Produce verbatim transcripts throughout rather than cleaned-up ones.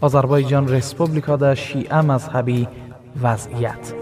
آذربایجان رسپوبلیکا در شیعه مذهبی وضعیت.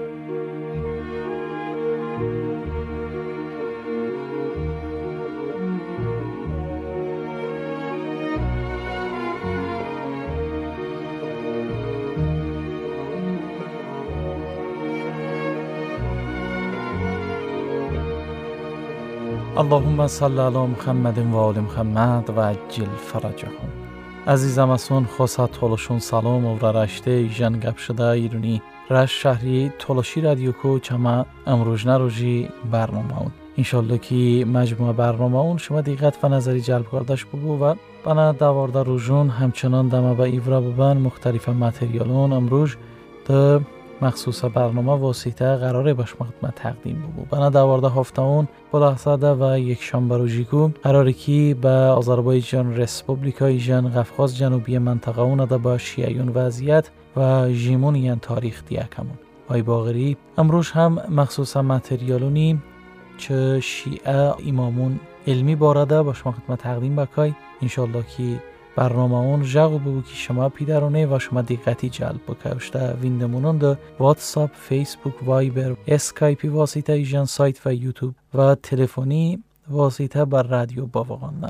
اللهم صل علی محمد و آل محمد و عجل فرجهم. عزیزم اسون خواسته تولشون سلام و رشته ایجان گپ شده ایرونی رش شهری تولشی رادیو کو چما امروجنه روژی برنامه اون انشالله که مجموعه برنامه اون شما دقت و نظری جلب کردش بگو و بنا دوارده روژون همچنان دمه با ایورا ببن مختلف متریالون امروز ده مخصوص برنامه واسطه قراره باش خدمت تقدیم بگو بنا دوارده هفته اون بلحظه و یک شنبه روزی کو قراره که به آذربایجان رسپوبلیکا ایجان قفقاز جنوبی منطقه اون ده با شیعیون وضعیت و ژیمونیان تاریخ دیکمون های باغری امروز هم مخصوص متریالونی چه شیعه امامون علمی بارده باش خدمت تقدیم بکای انشالله که برنامه اون جاگو بگو که شما پیدرونه و شما دقتی جلب بکشته ویندمونون ده واتساپ، فیسبوک، وایبر، اسکایپی واسطه ایجان سایت و یوتیوب و تلفنی واسطه بر رادیو باواغاندن.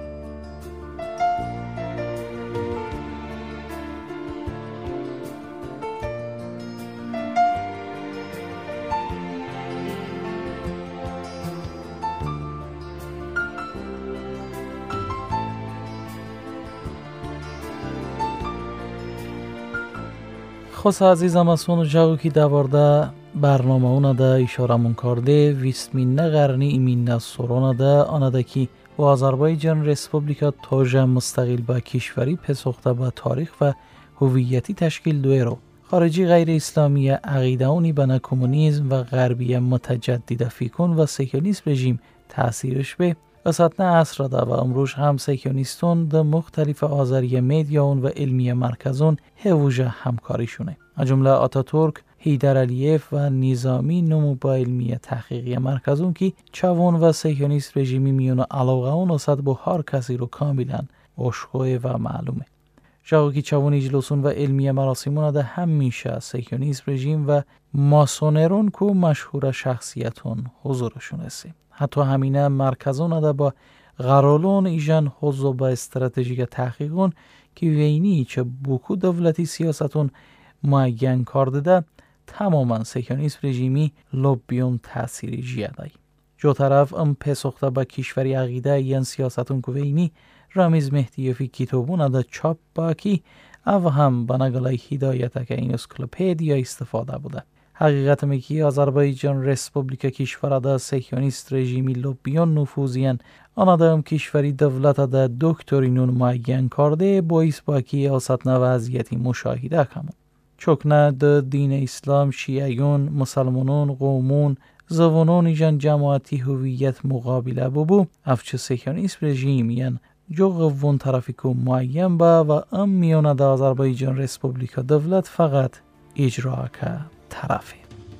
خواست عزیزم اسون جاگو که دوارده برنامه اونه ده اشاره من کرده ویستمینه قرنی ایمینه سورونه ده آنه ده که و آذربایجان رسپوبلیکا توجه مستقل با کشوری پسخته با تاریخ و هویتی تشکیل دوی رو خارجی غیر اسلامی عقیده اونی بنا کمونیسم و غربی متجدد فیکون و سیکونیسم رژیم تأثیرش به اساتنه عصر ده و امروز هم سیکونیستون ده مختلف آذری میدیاون و علمی مرکزون هووجه همکاریشونه از جمله آتاتورک، حیدر علیف و نظامی نمو با علمی تحقیقی مرکزون که چوون و سیکونیست رژیمی میون علاقه اون اصد با هر کسی رو کاملا اشخوه و معلومه جاگو که چوون اجلسون و علمی مراسمون ده همیشه سیکونیست رژیم و ماسونرون که مشهور شخصیتون حضورشون هستی حتی همینه مرکزون ده با غرالون ایجان حضو با استراتژیک تحقیقون که وینی چه بوکو دولتی سیاستون معین کرده ده تماما سیکونیسم رژیمی لوبیون تأثیری جیادای جو طرف ام پسخته با کشوری عقیده این سیاستون که وینی رامیز مهدیفی کتابون ده چاپ با کی او هم بناگلای هدایت که این اسکلوپیدیا استفاده بوده حقیقت میگی آذربایجان رسپوبلیکا کشور ده سیکونیست رژیمی لوبیون نفوذیان آن ده هم کشوری دولت ده دکترینون معین کرده باعث با کی آسات وضعیتی مشاهده کمون چکنه ده دین اسلام شیعیون مسلمانون قومون زوانون ایجان جماعتی هویت مقابله ببو افچه سیکونیست رژیمیان جو قوون طرفی که معین با و ام میونه ده آذربایجان رسپوبلیکا دولت فقط اجرا که طرفی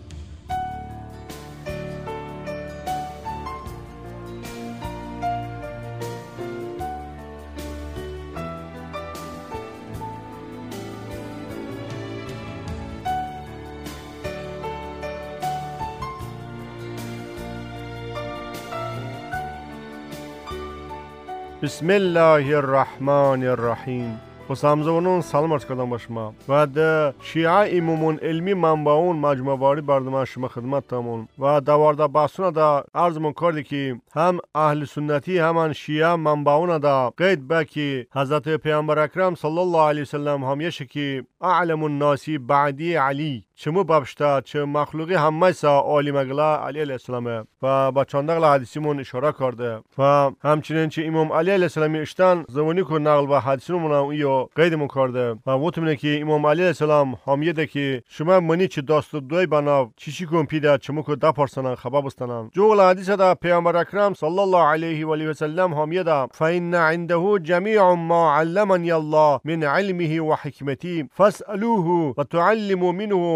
بسم الله الرحمن الرحیم خسامزونون سلام عرض کردم با شما و ده شیعه امامون علمی منبعون مجموعه واری بردم شما خدمت تامون و دوارده بحثونه ده عرض من کرده که هم اهل سنتی همان شیعه منبعونه ده قید به که حضرت پیامبر اکرم صلی الله علیه وسلم همیشه که اعلم الناسی بعدی علی چمو بابشتا چه مخلوقی همه سا عالی مگلا علی علیه السلامه و با چندقل حدیثیمون اشاره کرده و همچنین چه امام علی علیه السلامی اشتن زمانی که نقل و حدیثیمون ایو قیدمون کرده و وطمینه که امام علی علیه السلام همیده که شما منی چه داست دوی بناو چیشی کن پیده چمو که دا پرسنن خبا بستنن جوغل حدیث دا پیامبر اکرم صلی الله علیه و آله و سلم همیده فإن عنده جمیع ما علمنی الله من علمه و حکمتی فاسألوه و تعلموا منه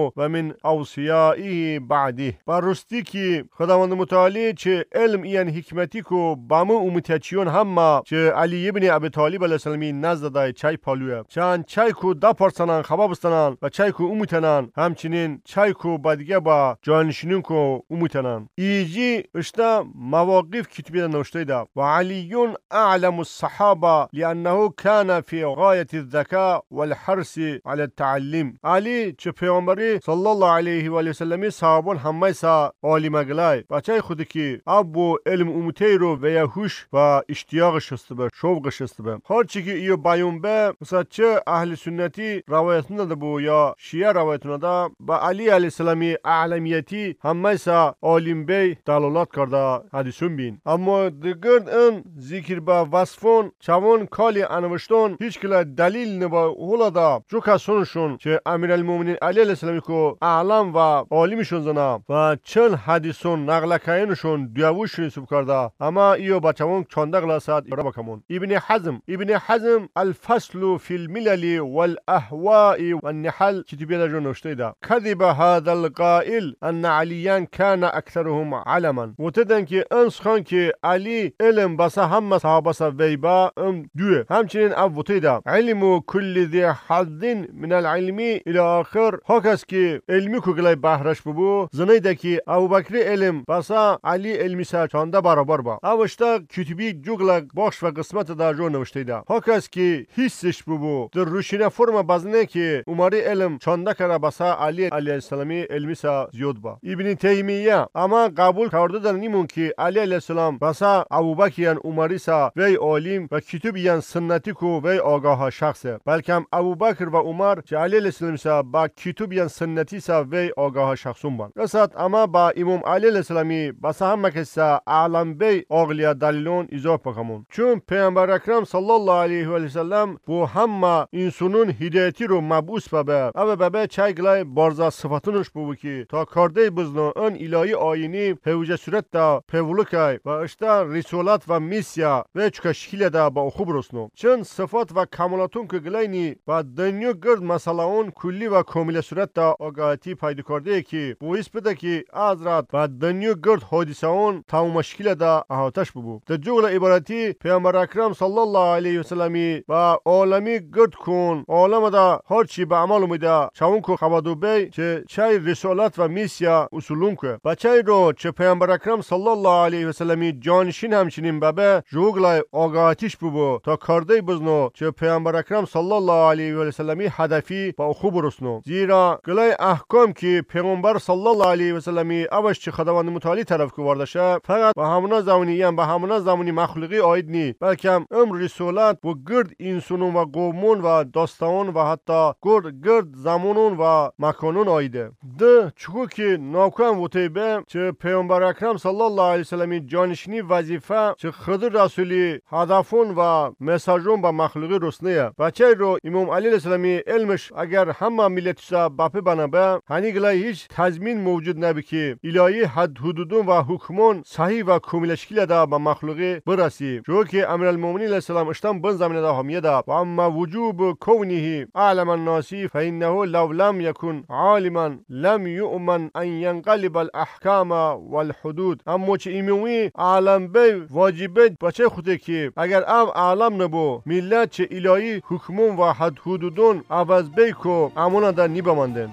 و من اوصیائه بعده. براستی که خداوند متعالی چه علم این حکمتی کو بامو اومتیچیون همه چه علی ابن ابی طالب علیه السلام نزد دای چای پالوه چند چای کو دا پرسنان خباب استنان و چای کو اومتنان همچنین چای کو بعدیگه با جانشینون کو اومتنان. ایجی اشتا مواقف کتبی نوشته ده و علیون اعلم الصحابه لانه كان في غایه الذکاء والحرص على التعلم. علی چه پیامبری صلی الله علیه و آله و سلم صحابان همه سا عالم گلای بچای خودی که ابو علم اومتی رو و یهوش و اشتیاق شسته به شوق شسته به هر چی که ایو بیان به مثلا چه اهل سنتی روایت نده بو یا شیعه روایت نده با علی علیه السلامی اعلمیتی همه سا عالم بی دلالت کرده حدیثون بین. اما دیگر این ذکر با وصفون چون کالی انوشتون هیچ کلا دلیل نبا اولا دا جو کسونشون چه امیر المومنین علی علیه السلامی کو اعلم و عالمشون زنه و چند حدیثون نقل کینشون دیووش نسب کرده اما ایو بچه‌مون چنده گلاسات ایرا بکمون. ابن حزم ابن حزم الفصل في الملل والاهواء والنحل کتابی در جو نوشته ده کذب هذا القائل ان علیان كان اکثرهم علما. متدن که انس خان که علی علم بس هم صحابه س ویبا ام دوه همچنین ابوته ده علم كل ذي حظ من العلم الى آخر هاکس که علمی کو گلای بهرش ببو زنی ده که ابوبکر علم بس علی علمی سا چنده برابر با اوشتا کتبی جوگل باش و قسمت در جو نوشته ده هاکس که حسش ببو در روشینه فرم بزنه که عمری علم چنده کرده بس علی علیه السلامی علمی سا زیاد با. ابن تیمیه اما قبول کرده در نیمون که علی علیه السلام بس ابوبکر عمری سا وی عالم و کتبیان سنتی کو وی آگاه شخصه بلکه ابوبکر و عمر چه علی علیه السلام سا با کتبیان سنتی سا وی آگاه شخصون بان. رسد اما با امام علی علیه السلامی بس هم کسا اعلم بی آغلیا دلیلون اضافه کمون چون پیامبر اکرم صلی الله علیه و سلم بو همه انسانون هدایتی رو مبعوث ببه او ببه چای گلای بارزا صفاتونش بو که تا کارده بزنو ان الهی آینی پیوجه صورت دا پیولوکای و اشتا رسولت و میسیا و چکا شکیل دا با خوب رسنو چون صفات و کمالاتون که گلاینی و دنیا گرد مسئله اون کلی و کامل صورت دا آگاهی پیدا کرده که بویس بده که حضرت و دنیا گرد حادثه اون تمام مشکل دا احاتش ببو. در جمله عبارتی پیامبر اکرم صلی الله علیه و سلمی و عالمی گرد کن عالم دا هر چی به عمل میده چون کو خبادو بی چه چای رسالت و میسیا اصولون که بچای رو چه پیامبر اکرم صلی الله علیه و سلمی جانشین همچنین ببه جوگلای آگاهیش ببو تا کارده بزنو چه پیامبر اکرم صلی الله علیه و سلمی هدفی با خوب رسنو زیرا گلای احکام که پیامبر صلی الله علیه و سلمی اوش چه خداوند متعالی طرف کو ورده فقط با همونا زمانی هم با همونا زمانی مخلوقی آید نی بلکه امر رسالت و گرد انسانون و قومون و داستان و حتی گرد گرد زمانون و مکانون آیده. ده چکو که ناکام وطیبه چه پیامبر اکرم صلی الله علیه وسلم جانشینی وظیفه چه خضر رسولی هدفون و مساجون با مخلوقی رسنیه بچه رو امام علی علیه السلام علمش اگر همه ملتشا باپی بنابه هنی گلای هیچ تضمین موجود نبی که الهی حد حدودون و حکمون صحیح و کامل شکل دا با مخلوقی برسی جو که امیر المومنین علیه السلام اشتم بن زمینه دا همیه دا و اما وجوب کونه اعلم الناسی فانه لو لم يكن عالما لم يؤمن ان ينقلب الاحکام والحدود. اما چه ایمومی عالم بی واجبه بچه خودی که اگر ام عالم نبو ملت چه الهی حکمون و حد حدودون عوض بی کو امونا دا نیبماندن.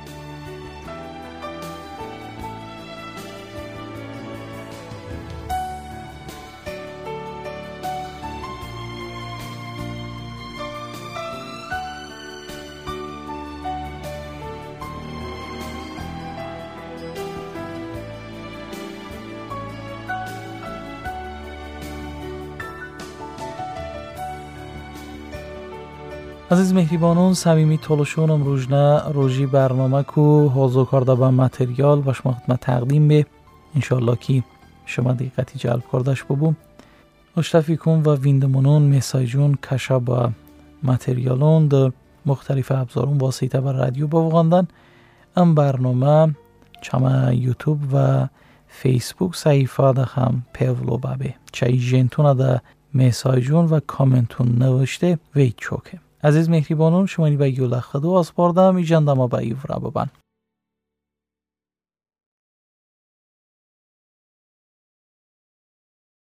عزیز مهربانان صمیمی تلاشونم روزنه روزی برنامه کو حاضر کرده به متریال و شما خدمت تقدیم به انشالله که شما دقیقتی جلب کردش ببوم اشتفی کن و ویندمونون میسایجون کشا با متریالون در مختلف ابزارون واسطه بر رادیو بوغاندن ام برنامه چما یوتیوب و فیسبوک صحیفه ده هم پیولو بابه چای جنتون ده میسایجون و کامنتون نوشته وی چوکه. عزیز مهربانان شما نی به یولخ دو آسپاردم ایجندما به ایورا ببن.